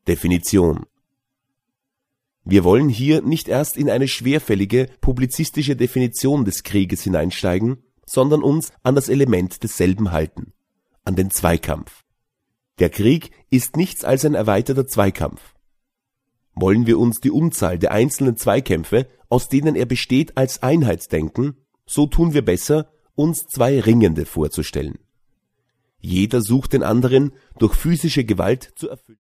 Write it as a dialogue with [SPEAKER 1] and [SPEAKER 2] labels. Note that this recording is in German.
[SPEAKER 1] Definition. Wir wollen hier nicht erst in eine schwerfällige publizistische Definition des Krieges hineinsteigen, sondern uns an das Element desselben halten, an den Zweikampf. Der Krieg ist nichts als ein erweiterter Zweikampf. Wollen wir uns die Unzahl der einzelnen Zweikämpfe, aus denen er besteht, als Einheit denken, so tun wir besser, uns zwei Ringende vorzustellen. Jeder sucht den anderen durch physische Gewalt zu erfüllen.